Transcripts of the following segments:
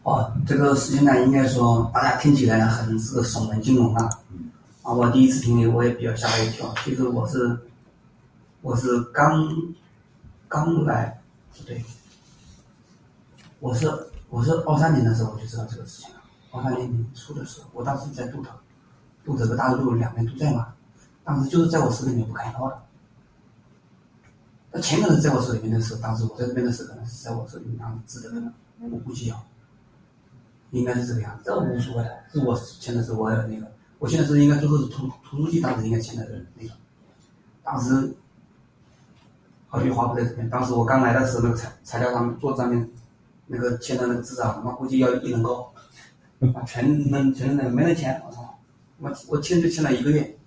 这个事情呢，应该说大家听起来呢很是耸人惊悚啊。我第一次听我也比较吓了一跳。其实我是刚来，不对，我是23年的时候我就知道这个事情了。23年年初的时候，我当时在杜特和大陆两边都在嘛，当时就是在我手里面不开刀的。那钱可能是在我手里面的时候，当时我在这边的时候可能是在我手里面当时治的，可能我估计应该是这个样子，这无所谓的。是我签的是我的那个，我现在是应该最后是图书记当时应该签的那个，当时好句话不在这边。当时我刚来的时候，那个材料上面桌子上面那个签的那个字啊，估计要1人高，全那个没人签，我操！我签就签了1个月。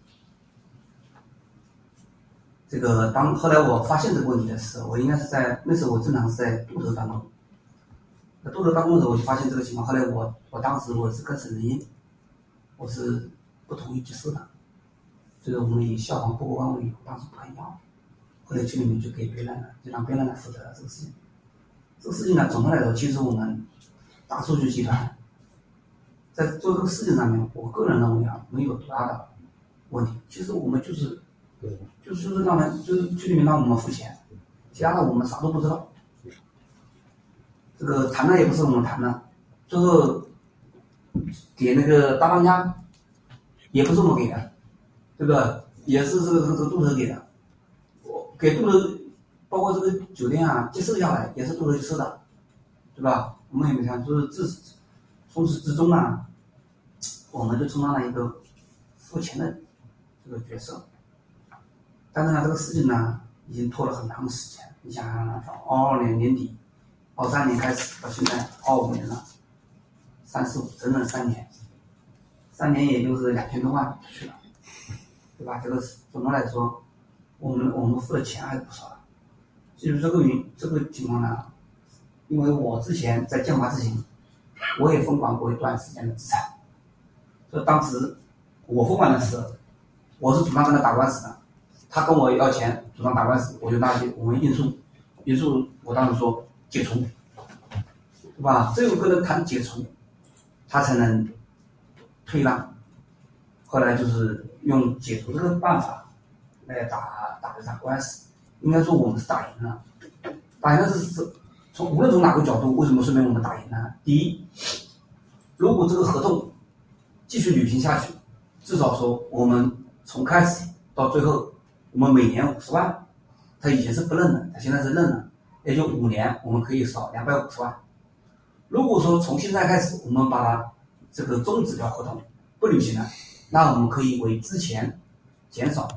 这个后来我发现这个问题的时候，我应该是在那时候我正常是在杜特办公。杜特办公的时候我就发现这个情况，后来我当时我是跟省人医，我是不同意去试的，就是我们以消防不过关为由，当时不肯要，后来群里面就给别人了，就让别人来负责了这个事情。这个事情呢，总的来说，其实我们大数据集团在做这个事情上面，我个人认为没有多大的问题。其实我们就是让人就是群里面让我们付钱，其他的我们啥都不知道。这个谈的也不是我们谈的，最后给那个大当家也不是我们给的，对不对？也是这个杜特给的，我给杜特，包括这个酒店啊接受下来也是杜特去吃的，对吧？我们也没看，就是从始至终啊，我们就充当了一个付钱的这个角色。但是呢，这个事情呢已经拖了很长的时间。你想想，从22年年底，23年开始到现在25年了，35整整3年，3年也就是2000多万去了，对吧？这个总的来说，我们付的钱还是不少的。至于这个情况呢，因为我之前在建华之前，我也封管过一段时间的资产，所以当时我封管的时候，我是主张跟他打官司的。他跟我要钱，主张打官司，我就拿去我们应诉，我当时说解除，对吧？只有跟人谈解除，他才能退让。后来就是用解除这个办法来打这场官司。应该说我们是打赢了，打赢了是无论从哪个角度，为什么说明我们打赢了？第一，如果这个合同继续履行下去，至少说我们从开始到最后，我们每年50万，他以前是不认的，他现在是认了，也就5年我们可以少250万。如果说从现在开始我们把它这个终止掉合同不履行了，那我们可以为之前减少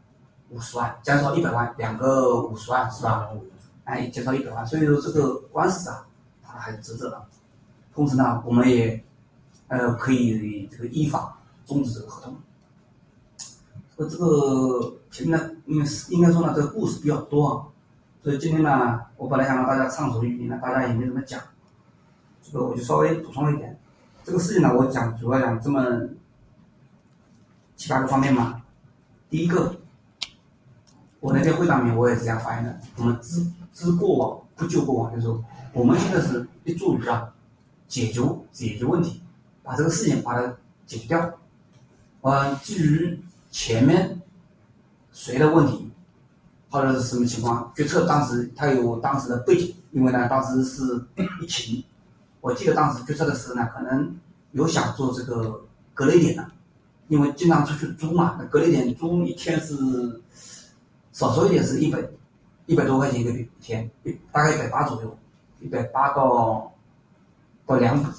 50万，减少100万，2个50万是吧？减少100万，所以说这个官司啊，它还是值得的。同时呢，我们也可以这个依法终止这个合同。这个前面呢，应该说呢，这个故事比较多啊，所以今天呢，我本来想让大家畅所欲言呢，大家也没怎么讲，这个我就稍微补充一点。这个事情呢，我主要讲这么7、8个方面嘛。第一个，我那天会上面我也是这样发言的，我们知过往不究过往，就是说我们现在是立足于解决问题，把这个事情把它解决掉。至于前面谁的问题或者是什么情况，决策当时它有当时的背景，因为呢当时是疫情，我记得当时决策的时候呢，可能有想做这个隔离点的，因为经常出去租嘛，那隔离点租一天是少说一点是100多块钱一个天，大概180左右，180到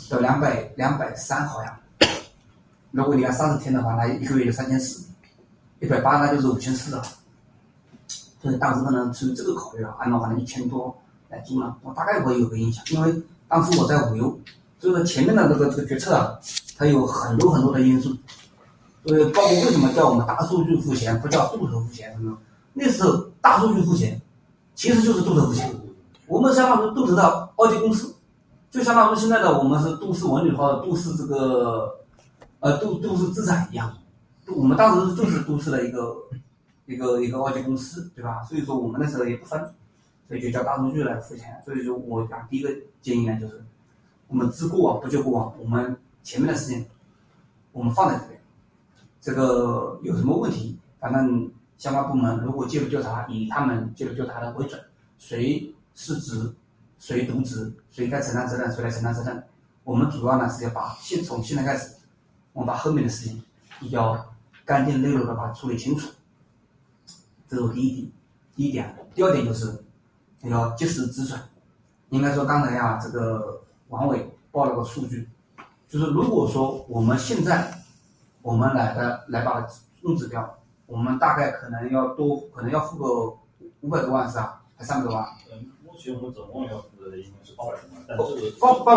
230好像。如果你要30天的话，那一个月就3400，180那就是5400了。所以当时可能出于这个考虑按照1000多来租了，我大概会有个印象，因为当时我在无忧，就是前面的这个决策啊，它有很多的因素。包括为什么叫我们大数据付钱，不叫杜特付钱什么？那时候大数据付钱，其实就是杜特付钱。我们相当于杜特的二级公司，就相当于现在的我们是都市文旅或者都市这个都市资产一样。我们当时就是都市的一个二级公司，对吧？所以说我们那时候也不分，所以就叫大数据来付钱。所以说我讲第一个建议呢，就是我们知过往不咎过往，我们前面的事情我们放在这边，这个有什么问题，反正相关部门如果介入调查，以他们介入调查的为准，谁失职，谁渎职，谁该承担责任，谁来承担责任。我们主要呢是要从现在开始，我们把后面的事情比较干净利落的把它处理清楚，这是我第一点。第二点就是要及时止损。应该说刚才这个王伟报了个数据，就是如果说我们现在我们来把用指标，我们大概可能要付个500多万是吧？还300多万？ 目前我们总共要付的应该是800多万，但这个